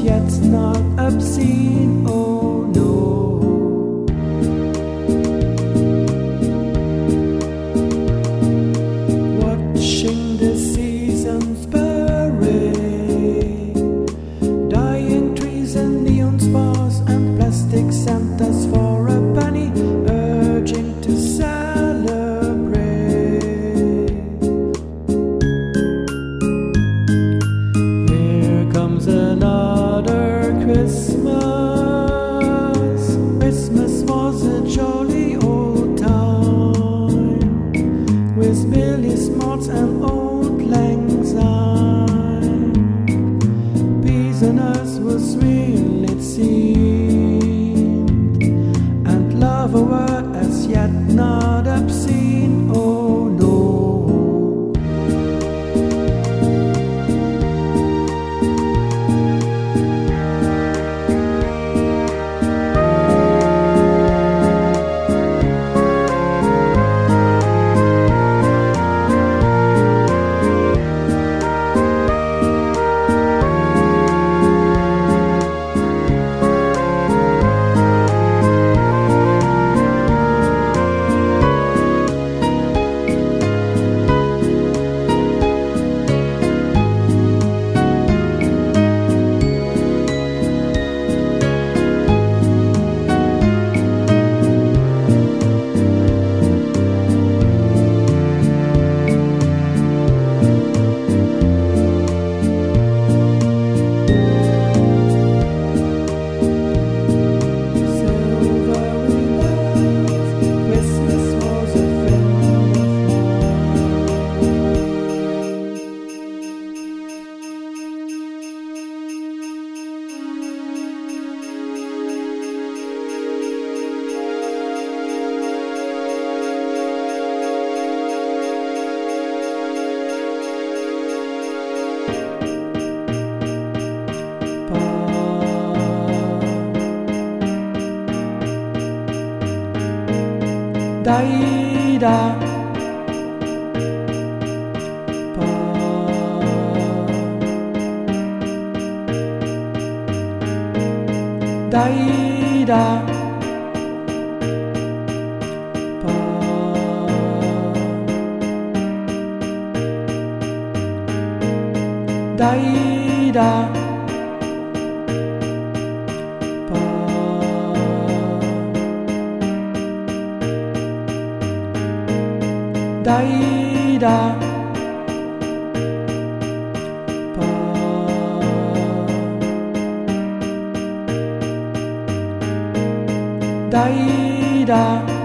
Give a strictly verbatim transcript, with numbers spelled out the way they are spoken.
yet not obscene. Oh no. Watching the seasons parade, dying trees and neon spars and plastic Santas for a penny, urging to celebrate. Here comes another Christmas. Christmas was a jolly old time, with Billy Smarts and old Lang Syne. Peace on earth was real, it seemed, and love a word as yet not obscene. Oh no. Da-da. Pa. Da-da. Pa. Da-da. Da-da. Pa. Da-da.